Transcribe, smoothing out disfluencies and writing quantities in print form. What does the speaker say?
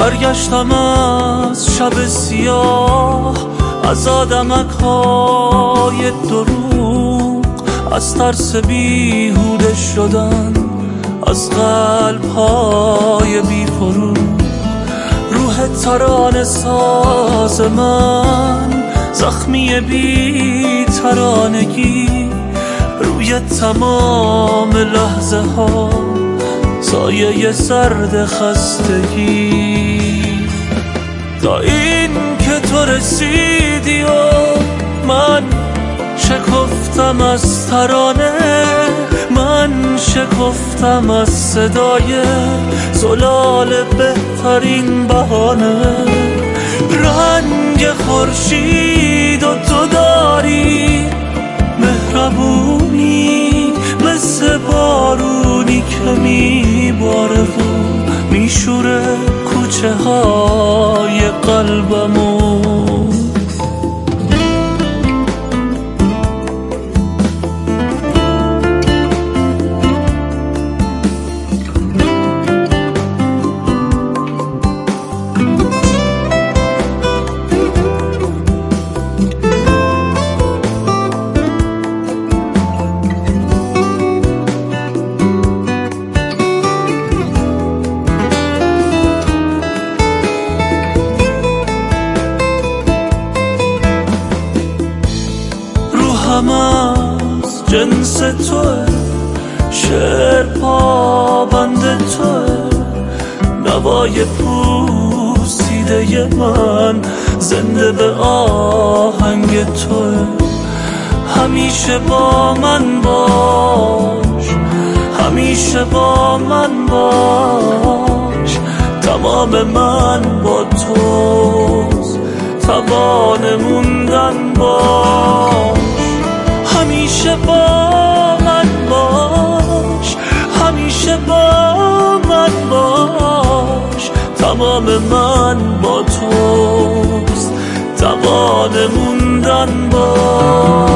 برگشتم از شب سیاه، از آدمک‌های دروغ، از ترس بیهوده شدن، از قلب‌های بی‌فروغ. روح ترانه ساز من، زخمی بی ترانگی، روی تمام لحظه ها سایه سرد خستگی. تا این که تو رسیدی و من شکفتم از ترانه، من شکفتم از صدای زلال بهترین بهانه. رنگ خورشید و تو داری مهربونی، مثل بارونی که میباره و میشوره کوچه های قلبمو. از جنس توه، شعر پابند توه، نوای پوسیده من زنده به آهنگ توه. همیشه با من باش، همیشه با من باش، تمام من با توست، توان موندن باش. همیشه با من باش، همیشه با من باش، تمام من با توست، توان موندن باش.